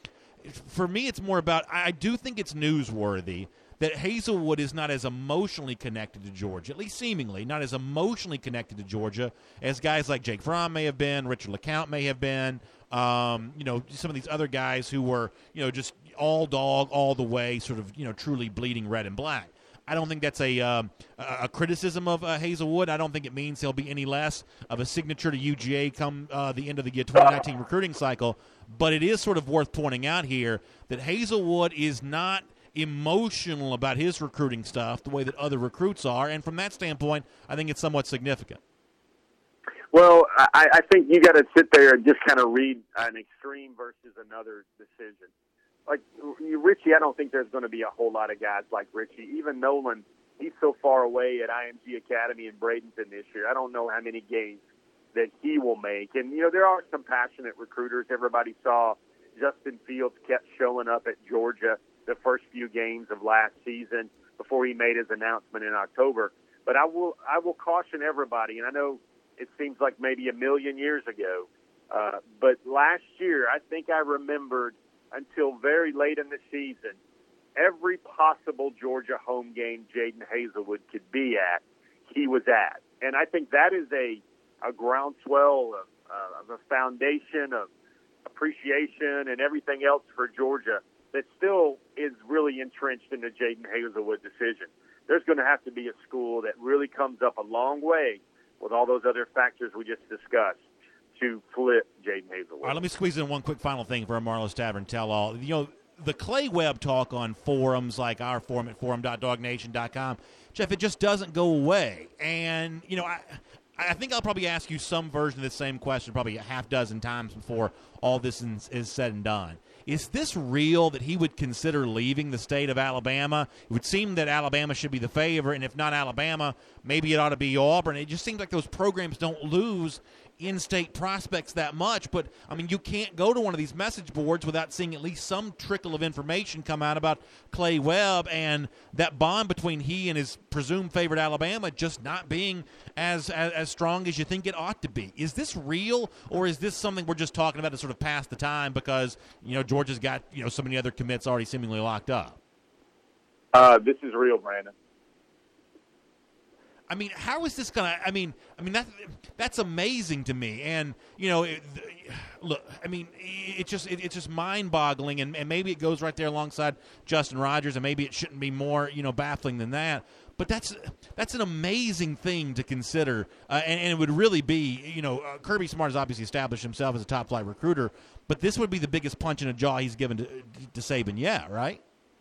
for me, it's more about I do think it's newsworthy that Haselwood is not as emotionally connected to Georgia, at least seemingly, not as emotionally connected to Georgia as guys like Jake Fromm may have been, Richard LeCounte may have been, um, you know, some of these other guys who were, you know, just all dog all the way, sort of, you know, truly bleeding red and black. I don't think that's a um, a criticism of uh, Haselwood. I don't think it means he'll be any less of a signature to U G A come uh, the end of the twenty nineteen recruiting cycle. But it is sort of worth pointing out here that Haselwood is not emotional about his recruiting stuff the way that other recruits are, and from that standpoint, I think it's somewhat significant. Well, I, I think you got to sit there and just kind of read an extreme versus another decision. Like Richie, I don't think there's going to be a whole lot of guys like Richie. Even Nolan, he's so far away at I M G Academy in Bradenton this year. I don't know how many games that he will make. And, you know, there are some passionate recruiters. Everybody saw Justin Fields kept showing up at Georgia the first few games of last season before he made his announcement in October. But I will I will caution everybody, and I know it seems like maybe a million years ago, uh, but last year I think I remembered until very late in the season every possible Georgia home game Jaden Haselwood could be at, he was at. And I think that is a, a groundswell of, uh, of a foundation of appreciation and everything else for Georgia that still is really entrenched in the Jaden Haselwood decision. There's going to have to be a school that really comes up a long way with all those other factors we just discussed to flip Jaden Haselwood. All right, let me squeeze in one quick final thing for a Marlowe's Tavern tell-all. You know, the Clay Webb talk on forums like our forum at forum dot dog nation dot com, Jeff, it just doesn't go away. And, you know, I I think I'll probably ask you some version of the same question probably a half dozen times before all this is, is said and done. Is this real that he would consider leaving the state of Alabama? It would seem that Alabama should be the favorite, and if not Alabama, maybe it ought to be Auburn. It just seems like those programs don't lose in-state prospects that much, but, I mean, you can't go to one of these message boards without seeing at least some trickle of information come out about Clay Webb and that bond between he and his presumed favorite Alabama just not being as, as, as strong as you think it ought to be. Is this real, or is this something we're just talking about to sort of pass the time because, you know, Georgia's got, you know, so many other commits already seemingly locked up? Uh, this is real, Brandon. I mean, how is this going to – I mean, I mean that that's amazing to me. And, you know, it, look, I mean, it just it, it's just mind-boggling, and, and maybe it goes right there alongside Justin Rogers, and maybe it shouldn't be more, you know, baffling than that. But that's that's an amazing thing to consider, uh, and, and it would really be, you know, uh, Kirby Smart has obviously established himself as a top-flight recruiter, but this would be the biggest punch in the jaw he's given to, to Saban yet, right?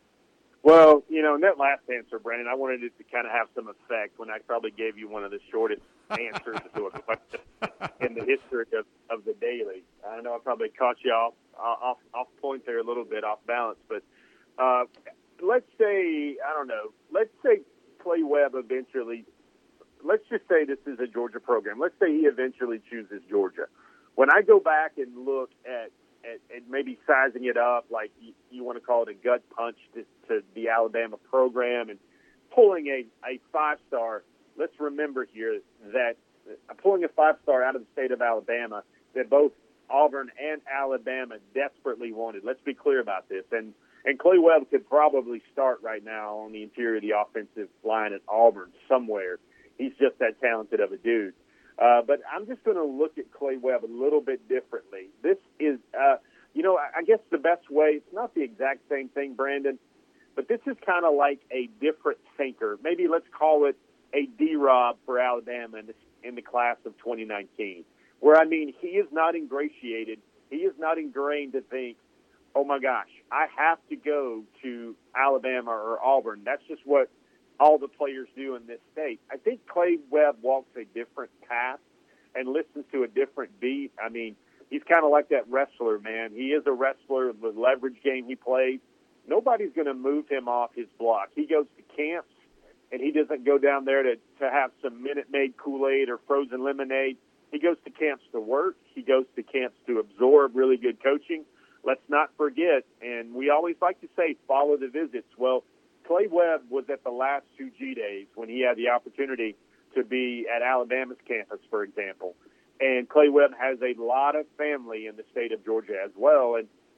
Well, you know, in that last answer, Brandon, I wanted it to kind of have some effect when I probably gave you one of the shortest answers to a question in the history of, of the Daily. I know I probably caught you off, off, off point there a little bit, off balance, but uh, let's say, I don't know, let's say Clay Webb eventually, let's just say this is a Georgia program. Let's say he eventually chooses Georgia. When I go back and look at And, and maybe sizing it up, like you, you want to call it a gut punch to, to the Alabama program, and pulling a, a five-star. Let's remember here that uh, pulling a five-star out of the state of Alabama that both Auburn and Alabama desperately wanted. Let's be clear about this. And, and Clay Webb could probably start right now on the interior of the offensive line at Auburn somewhere. He's just that talented of a dude. Uh, but I'm just going to look at Clay Webb a little bit differently. This is, uh, you know, I, I guess the best way, it's not the exact same thing, Brandon, but this is kind of like a different thinker. Maybe let's call it a D-Rob for Alabama in the, in the class of twenty nineteen, where, I mean, he is not ingratiated. He is not ingrained to think, oh, my gosh, I have to go to Alabama or Auburn. That's just what all the players do in this state. I think Clay Webb walks a different path and listens to a different beat. I mean, he's kind of like that wrestler, man. He is a wrestler. The leverage game he plays, nobody's going to move him off his block. He goes to camps, and he doesn't go down there to, to have some Minute Maid Kool-Aid or frozen lemonade. He goes to camps to work. He goes to camps to absorb really good coaching. Let's not forget, and we always like to say, follow the visits. Well, Clay Webb was at the last two G-Days when he had the opportunity to be at Alabama's campus, for example. And Clay Webb has a lot of family in the state of Georgia as well. And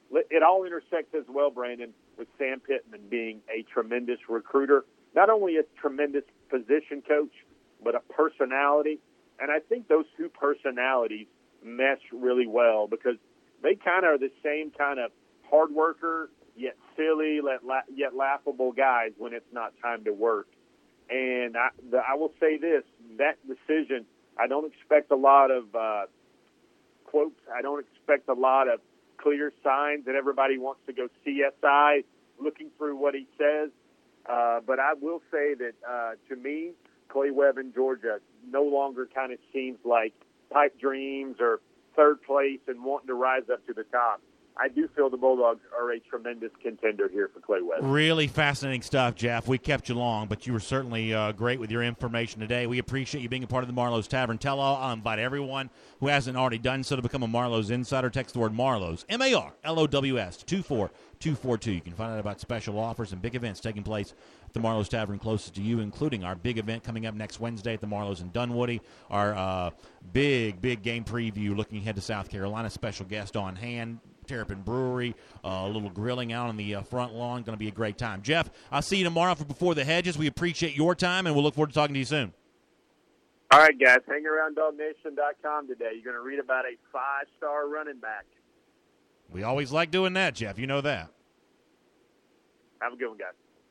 it all intersects as well, Brandon, with Sam Pittman being a tremendous recruiter, not only a tremendous position coach, but a personality. And I think those two personalities mesh really well because they kind of are the same kind of hard worker, yet silly, yet laughable guys when it's not time to work. And I, the, I will say this, that decision, I don't expect a lot of uh, quotes. I don't expect a lot of clear signs that everybody wants to go C S I looking through what he says. Uh, but I will say that, uh, to me, Clay Webb in Georgia no longer kind of seems like pipe dreams or third place and wanting to rise up to the top. I do feel the Bulldogs are a tremendous contender here for Clay Webb. Really fascinating stuff, Jeff. We kept you long, but you were certainly uh, great with your information today. We appreciate you being a part of the Marlowe's Tavern Tell-All. I'll invite everyone who hasn't already done so to become a Marlowe's Insider. Text the word Marlowe's, M A R L O W S, two four two four two. You can find out about special offers and big events taking place at the Marlowe's Tavern closest to you, including our big event coming up next Wednesday at the Marlowe's in Dunwoody, our uh, big, big game preview looking ahead to South Carolina, special guest on hand, Terrapin Brewery, uh, a little grilling out on the uh, front lawn. Going to be a great time. Jeff, I'll see you tomorrow for Before the Hedges. We appreciate your time, and we'll look forward to talking to you soon. All right, guys. Hang around dog nation dot com today. You're going to read about a five-star running back. We always like doing that, Jeff. You know that. Have a good one, guys.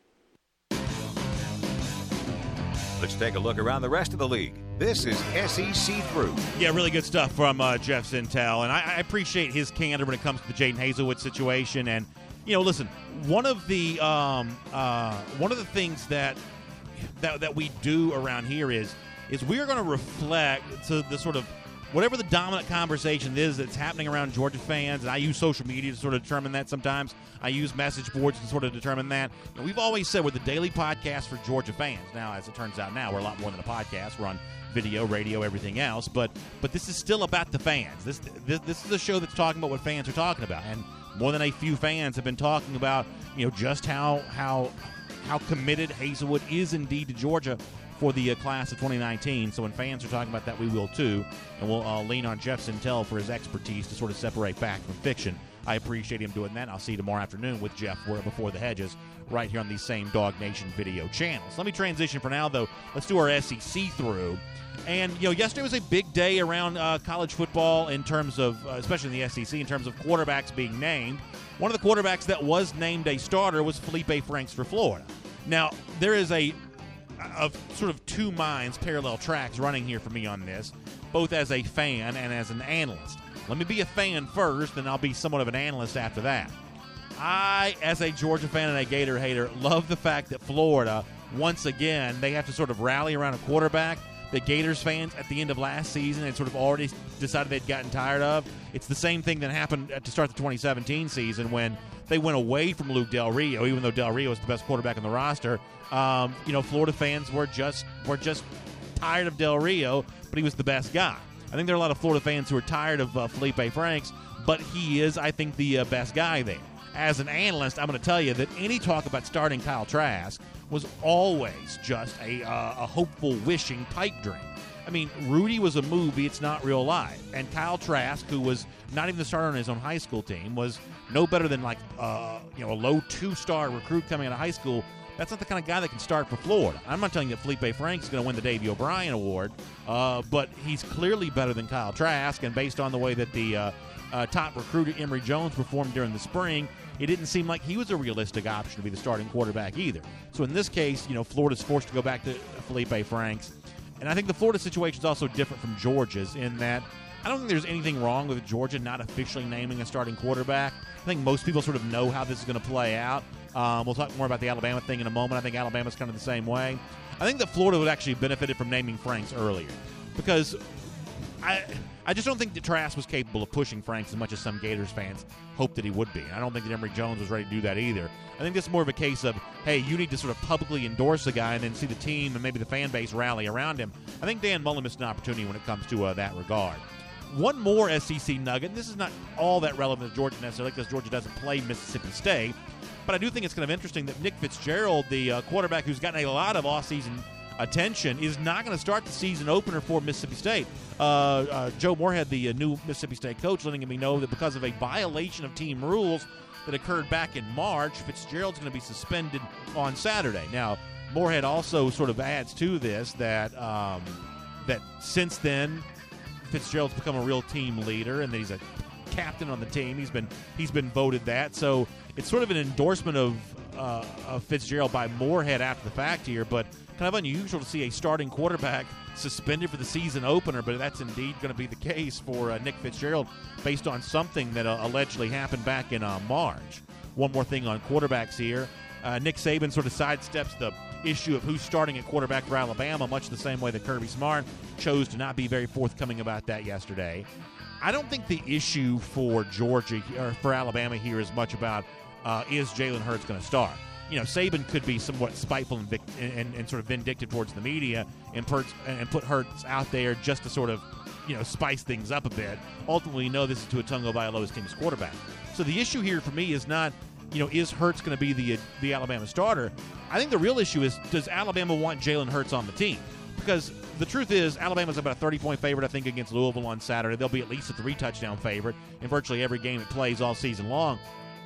Let's take a look around the rest of the league. This is S E C Through. Yeah, really good stuff from uh, Jeff Sentell, and I, I appreciate his candor when it comes to the Jaden Hazelwood situation. And you know, listen, one of the um, uh, one of the things that that that we do around here is is we are going to reflect to the sort of whatever the dominant conversation is that's happening around Georgia fans, and I use social media to sort of determine that sometimes. I use message boards to sort of determine that. You know, we've always said we're the daily podcast for Georgia fans. Now, as it turns out now, we're a lot more than a podcast. We're on video, radio, everything else. But but this is still about the fans. This, this this is a show that's talking about what fans are talking about. And more than a few fans have been talking about, you know, just how how how committed Hazelwood is indeed to Georgia for the uh, class of twenty nineteen. So when fans are talking about that, we will too. And we'll uh, lean on Jeff Sentell for his expertise to sort of separate fact from fiction. I appreciate him doing that. I'll see you tomorrow afternoon with Jeff Before the Hedges right here on these same Dog Nation video channels. Let me transition for now, though. Let's do our S E C through. And, you know, yesterday was a big day around uh, college football in terms of, uh, especially in the S E C, in terms of quarterbacks being named. One of the quarterbacks that was named a starter was Felipe Franks for Florida. Now, there is a of sort of two minds, parallel tracks running here for me on this, both as a fan and as an analyst. Let me be a fan first, then I'll be somewhat of an analyst after that. I, as a Georgia fan and a Gator hater, love the fact that Florida, once again, they have to sort of rally around a quarterback that Gators fans at the end of last season had sort of already decided they'd gotten tired of. It's the same thing that happened to start the twenty seventeen season when they went away from Luke Del Rio, even though Del Rio was the best quarterback on the roster. Um, you know, Florida fans were just were just tired of Del Rio, but he was the best guy. I think there are a lot of Florida fans who are tired of uh, Felipe Franks, but he is, I think, the uh, best guy there. As an analyst, I'm going to tell you that any talk about starting Kyle Trask was always just a, uh, a hopeful, wishing pipe dream. I mean, Rudy was a movie, it's not real life. And Kyle Trask, who was not even the starter on his own high school team, was no better than like uh, you know a low two-star recruit coming out of high school. That's not the kind of guy that can start for Florida. I'm not telling you that Felipe Franks is going to win the Davey O'Brien Award, uh, but he's clearly better than Kyle Trask, and based on the way that the uh, uh, top recruiter Emory Jones performed during the spring, it didn't seem like he was a realistic option to be the starting quarterback either. So in this case, you know, Florida's forced to go back to Felipe Franks. And I think the Florida situation is also different from Georgia's in that I don't think there's anything wrong with Georgia not officially naming a starting quarterback. I think most people sort of know how this is going to play out. Um, we'll talk more about the Alabama thing in a moment. I think Alabama's kind of the same way. I think that Florida would actually have benefited from naming Franks earlier because I I just don't think that Trask was capable of pushing Franks as much as some Gators fans hoped that he would be. I don't think that Emory Jones was ready to do that either. I think this is more of a case of, hey, you need to sort of publicly endorse a guy and then see the team and maybe the fan base rally around him. I think Dan Mullen missed an opportunity when it comes to uh, that regard. One more S E C nugget, and this is not all that relevant to Georgia necessarily because Georgia doesn't play Mississippi State, but I do think it's kind of interesting that Nick Fitzgerald, the uh, quarterback who's gotten a lot of off-season attention, is not going to start the season opener for Mississippi State. Uh, uh, Joe Moorhead, the uh, new Mississippi State coach, letting me know that because of a violation of team rules that occurred back in March, Fitzgerald's going to be suspended on Saturday. Now, Moorhead also sort of adds to this that um, that since then, Fitzgerald's become a real team leader, and that he's a captain on the team. He's been he's been voted that. So it's sort of an endorsement of, uh, of Fitzgerald by Moorhead after the fact here, but kind of unusual to see a starting quarterback suspended for the season opener, but that's indeed going to be the case for uh, Nick Fitzgerald based on something that uh, allegedly happened back in uh, March. One more thing on quarterbacks here. Uh, Nick Saban sort of sidesteps the issue of who's starting at quarterback for Alabama, much the same way that Kirby Smart chose to not be very forthcoming about that yesterday. I don't think the issue for Georgia or for Alabama here is much about uh, is Jalen Hurts going to start. You know, Saban could be somewhat spiteful and, vic- and, and sort of vindictive towards the media and, Perts, and put Hurts out there just to sort of, you know, spice things up a bit. Ultimately, you know this is Tua Tagovailoa's team's quarterback. So the issue here for me is not, you know, is Hurts going to be the the Alabama starter? I think the real issue is, does Alabama want Jalen Hurts on the team? Because the truth is, Alabama's about a thirty-point favorite, I think, against Louisville on Saturday. They'll be at least a three-touchdown favorite in virtually every game it plays all season long.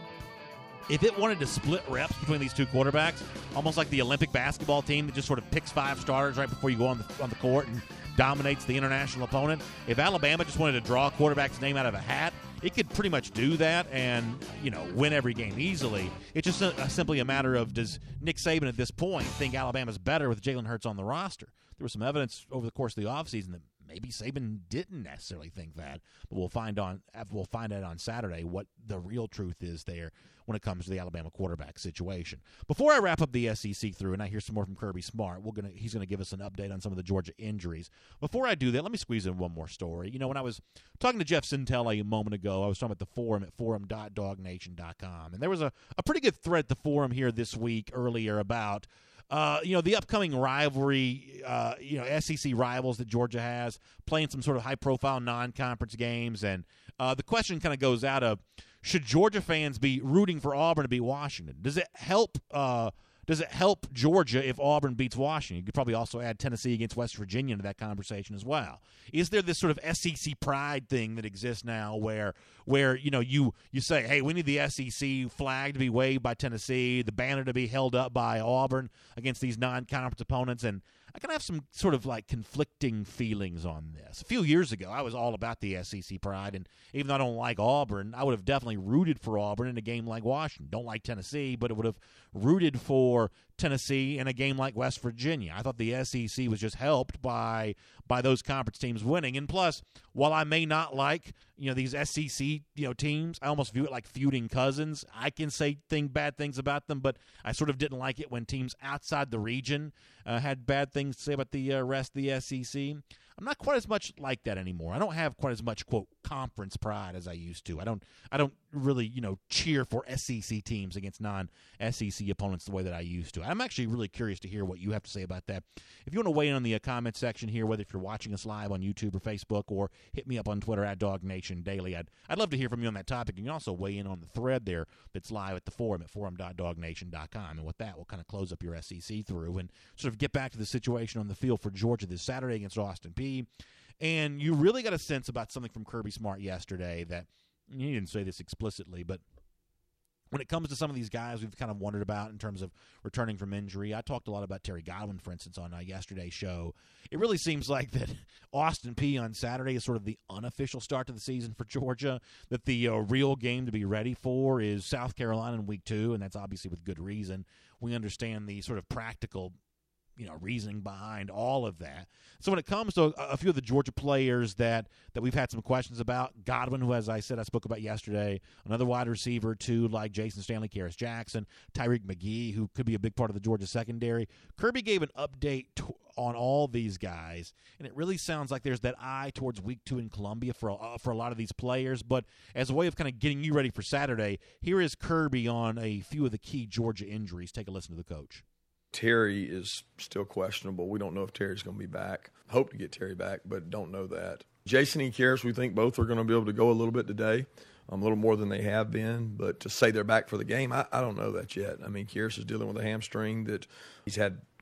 If it wanted to split reps between these two quarterbacks, almost like the Olympic basketball team that just sort of picks five starters right before you go on the on the court and dominates the international opponent, if Alabama just wanted to draw a quarterback's name out of a hat, it could pretty much do that and, you know, win every game easily. It's just a, a, simply a matter of, does Nick Saban at this point think Alabama's better with Jalen Hurts on the roster? There was some evidence over the course of the offseason that maybe Saban didn't necessarily think that, but we'll find on we'll find out on Saturday what the real truth is there when it comes to the Alabama quarterback situation. Before I wrap up the S E C through and I hear some more from Kirby Smart, we're gonna he's going to give us an update on some of the Georgia injuries. Before I do that, let me squeeze in one more story. You know, when I was talking to Jeff Sintella a moment ago, I was talking about the forum at forum dot dog nation dot com, and there was a, a pretty good thread at the forum here this week earlier about Uh, you know, the upcoming rivalry, uh, you know, S E C rivals that Georgia has, playing some sort of high-profile non-conference games. And uh, the question kind of goes out of, should Georgia fans be rooting for Auburn to beat Washington? Does it help uh, Does it help Georgia if Auburn beats Washington? You could probably also add Tennessee against West Virginia into that conversation as well. Is there this sort of S E C pride thing that exists now where, where you know, you, you say, hey, we need the S E C flag to be waved by Tennessee, the banner to be held up by Auburn against these non-conference opponents, and I kind of have some sort of like conflicting feelings on this. A few years ago, I was all about the S E C pride, and even though I don't like Auburn, I would have definitely rooted for Auburn in a game like Washington. Don't like Tennessee, but it would have rooted for Tennessee in a game like West Virginia. I thought the S E C was just helped by by those conference teams winning. And plus, while I may not like, you know, these S E C, you know, teams, I almost view it like feuding cousins. I can say thing bad things about them, but I sort of didn't like it when teams outside the region uh, had bad things to say about the uh, rest of the S E C. I'm not quite as much like that anymore. I don't have quite as much, quote, conference pride as I used to. I don't I don't really, you know, cheer for S E C teams against non-S E C opponents the way that I used to. I'm actually really curious to hear what you have to say about that. If you want to weigh in on the uh, comment section here, whether if you're watching us live on YouTube or Facebook, or hit me up on Twitter at Dog Nation Daily, I'd, I'd love to hear from you on that topic. You can also weigh in on the thread there that's live at the forum at forum dot dog nation dot com. And with that, we'll kind of close up your S E C through and sort of get back to the situation on the field for Georgia this Saturday against Austin Peay. And you really got a sense about something from Kirby Smart yesterday that, he didn't say this explicitly, but when it comes to some of these guys we've kind of wondered about in terms of returning from injury, I talked a lot about Terry Godwin, for instance, on uh, yesterday's show. It really seems like that Austin Peay on Saturday is sort of the unofficial start to the season for Georgia, that the uh, real game to be ready for is South Carolina in week two, and that's obviously with good reason. We understand the sort of practical, you know, reasoning behind all of that. So when it comes to a, a few of the Georgia players that, that we've had some questions about, Godwin, who, as I said, I spoke about yesterday, another wide receiver, too, like Jason Stanley, Karis Jackson, Tyreek McGee, who could be a big part of the Georgia secondary. Kirby gave an update to, on all these guys, and it really sounds like there's that eye towards week two in Columbia for, uh, for a lot of these players. But as a way of kind of getting you ready for Saturday, here is Kirby on a few of the key Georgia injuries. Take a listen to the coach. Terry is still questionable. We don't know if Terry's going to be back. Hope to get Terry back, but don't know that. Jason and Karis, we think both are going to be able to go a little bit today, um, a little more than they have been. But to say they're back for the game, I, I don't know that yet. I mean, Karis is dealing with a hamstring that he's had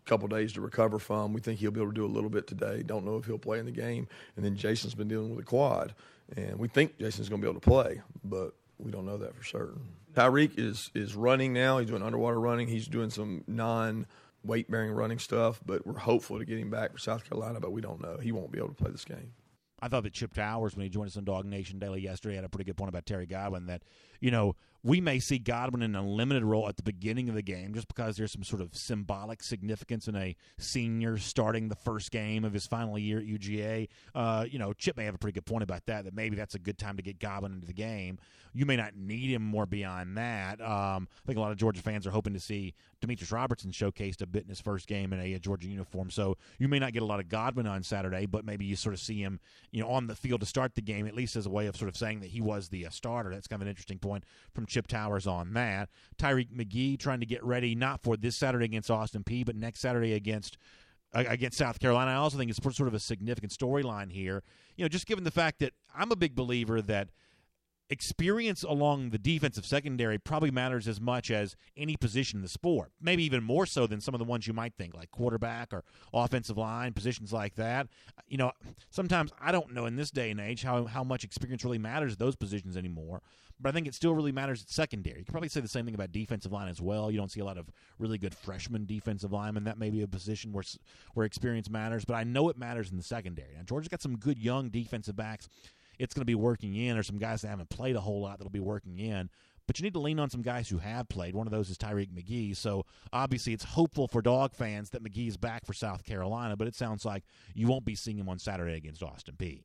couple days to recover from. We think he'll be able to do a little bit today. Don't know if he'll play in the game. And then Jason's been dealing with a quad, and we think Jason's going to be able to play, but we don't know that for certain. Tyreek is is running now. He's doing underwater running. He's doing some non-weight-bearing running stuff, but we're hopeful to get him back for South Carolina, but we don't know. He won't be able to play this game. I thought that Chip Towers, when he joined us on Dog Nation Daily yesterday, had a pretty good point about Terry Godwin, that, you know, we may see Godwin in a limited role at the beginning of the game just because there's some sort of symbolic significance in a senior starting the first game of his final year at U G A. Uh, you know, Chip may have a pretty good point about that, that maybe that's a good time to get Godwin into the game. You may not need him more beyond that. Um, I think a lot of Georgia fans are hoping to see Demetrius Robertson showcased a bit in his first game in a, a Georgia uniform. So you may not get a lot of Godwin on Saturday, but maybe you sort of see him, you know, on the field to start the game, at least as a way of sort of saying that he was the uh, starter. That's kind of an interesting point from Chip Towers on that. Tyreek McGee trying to get ready not for this Saturday against Austin Peay, but next Saturday against uh, against South Carolina. I also think it's sort of a significant storyline here. You know, just given the fact that I'm a big believer that experience along the defensive secondary probably matters as much as any position in the sport, maybe even more so than some of the ones you might think, like quarterback or offensive line, positions like that. You know, sometimes I don't know in this day and age how, how much experience really matters at those positions anymore, but I think it still really matters at secondary. You can probably say the same thing about defensive line as well. You don't see a lot of really good freshman defensive linemen. That may be a position where where experience matters, but I know it matters in the secondary. Now, Georgia's got some good young defensive backs it's going to be working in, or some guys that haven't played a whole lot that will be working in. But you need to lean on some guys who have played. One of those is Tyreek McGee. So obviously it's hopeful for Dog fans that McGee is back for South Carolina, but it sounds like you won't be seeing him on Saturday against Austin Peay.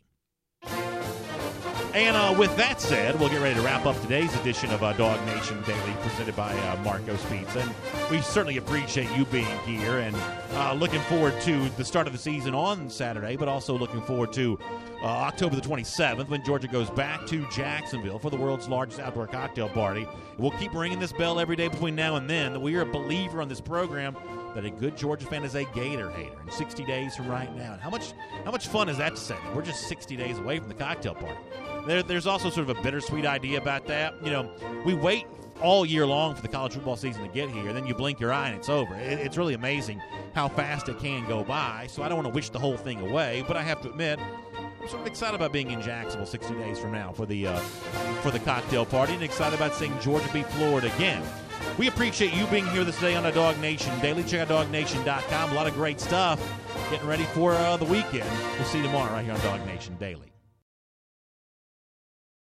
And uh, with that said, we'll get ready to wrap up today's edition of uh, Dog Nation Daily, presented by uh, Marco's Pizza. And we certainly appreciate you being here and uh, looking forward to the start of the season on Saturday, but also looking forward to uh, October the twenty-seventh when Georgia goes back to Jacksonville for the world's largest outdoor cocktail party. We'll keep ringing this bell every day between now and then that we are a believer on this program that a good Georgia fan is a Gator hater. And sixty days from right now, and how much how much fun is that to say? We're just sixty days away from the cocktail party. There, there's also sort of a bittersweet idea about that. You know, we wait all year long for the college football season to get here, and then you blink your eye and it's over. It, it's really amazing how fast it can go by. So I don't want to wish the whole thing away, but I have to admit, I'm sort of excited about being in Jacksonville sixty days from now for the uh, for the cocktail party, and excited about seeing Georgia beat Florida again. We appreciate you being here this day on a Dog Nation Daily. Check out dog nation dot com. A lot of great stuff. Getting ready for uh, the weekend. We'll see you tomorrow right here on Dog Nation Daily.